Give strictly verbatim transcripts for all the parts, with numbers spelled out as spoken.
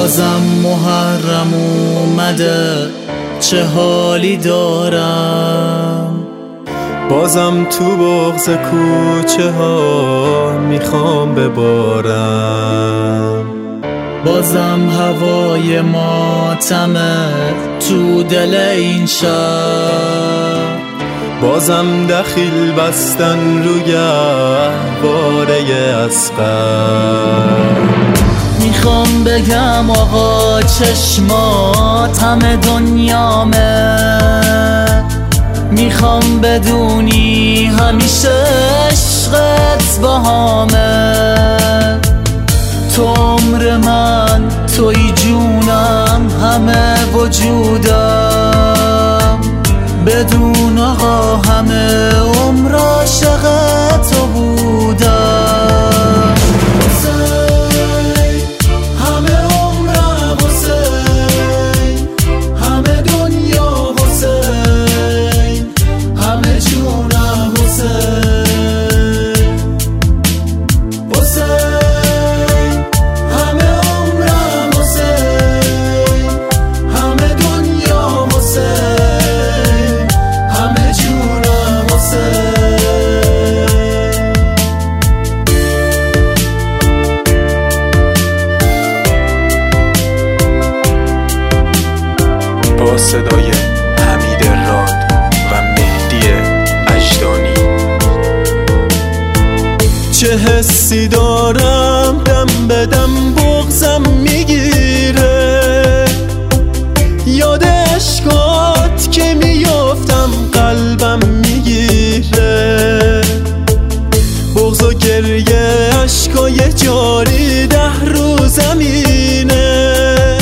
بازم محرم اومده، چه حالی دارم. بازم تو بغض کوچه ها میخوام ببارم. بازم هوای ماتمه تو دل این شهر. بازم دخیل بستن رو گهواره اصغر. میخوام بگم آقا چشمات همه دنیامه، میخوام بدونی همیشه عشقت باهامه. تو عمر من، توی جونم، همه وجودم. بدون آقا همه عمر عاشق تو بودم. با صدای حمید راد و مهدی اجدانی. چه حسی دارم دم به دم بغضم میگیره، یاد عشقات که میافتم قلبم میگیره. بغض و گریه عشقای جاری ده رو زمینه،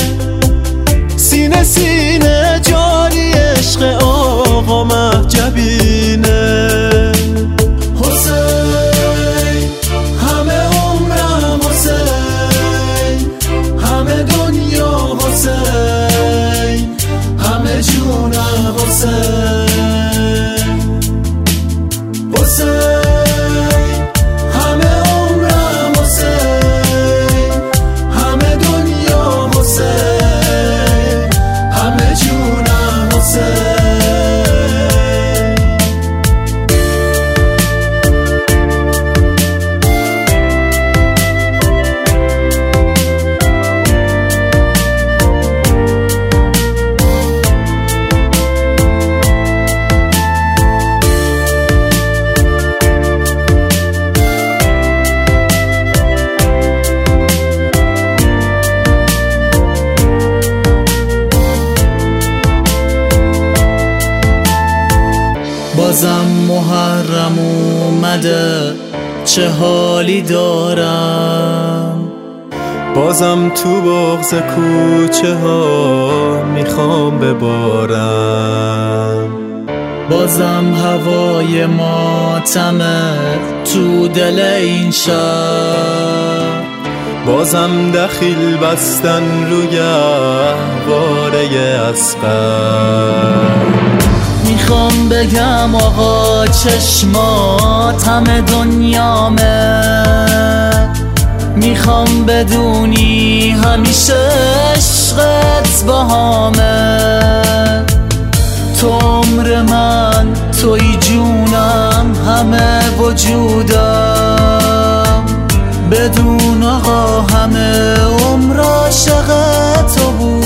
سینه سینه جاری عشق آقا مهجبینه. حسین همه عمرم حسین، همه دنیا حسین، همه جونم حسین. حسین همه عمرم حسین، همه دنیا حسین، همه جونم حسین. بازم محرم اومده، چه حالی دارم. بازم تو بغض کوچه ها میخوام ببارم. بازم هوای ماتمه تو دل این شهر. بازم دخیل بستن رو گهواره اصغر. میخوام بگم آقا چشمات همه دنیامه، میخوام بدونی همیشه عشقت باهامه. تو عمر من، توی جونم، همه وجودم. بدون آقا همه عمر عاشق تو بود.